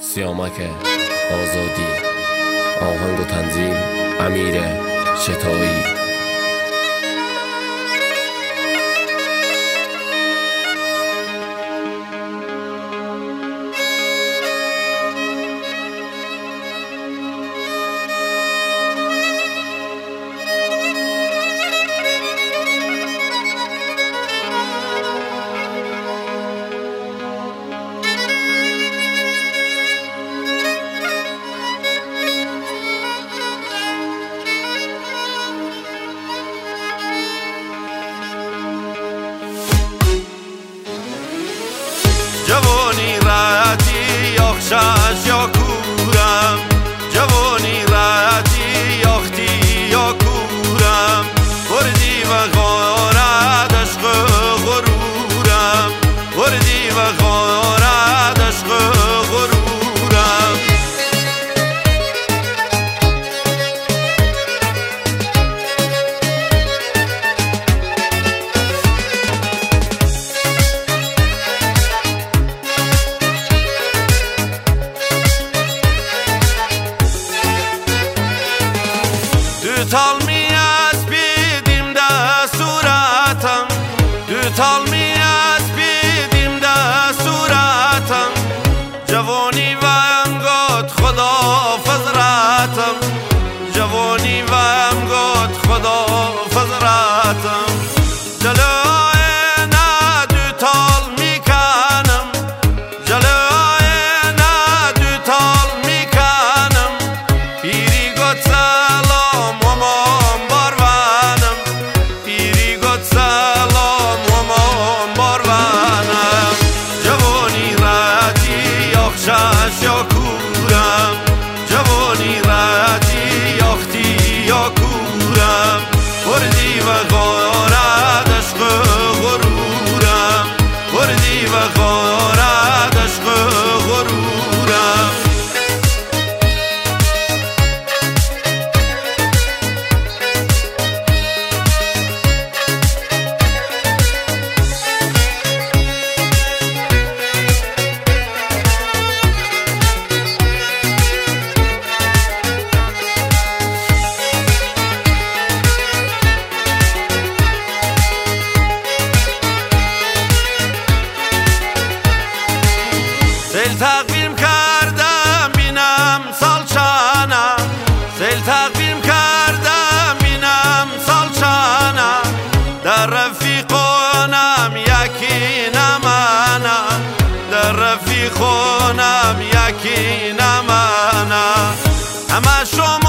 سیامک آزادی. آهنگ و تنظیم امیر شتایی. جوانی راتی یخشش یا کورم، جوانی راتی یختی یا کورم، وردی و غارت عشق غرورم، وردی و غارت عشق غرورم. دوتالمی از بیدیم ده صورتم، دوتالمی از بیدیم ده صورتم، جوانی و امگاد خدا فزرتم، جوانی و امگاد خدا فزرتم. جلوی نه دوتال میکنم، جلوی نه دوتال میکنم، پیری گد سلام شش یا کورم، جوانی راتی یختی یا کورم، وردی و غارت عشق غرورم، وردی و غارت عشق غرورم. سیل تقویم کردم بینم سالچانه، سیل تقویم کردم بینم سالچانه، در رفیقانم یکی نمانه، در رفیقانم یکی نمانه. همه شما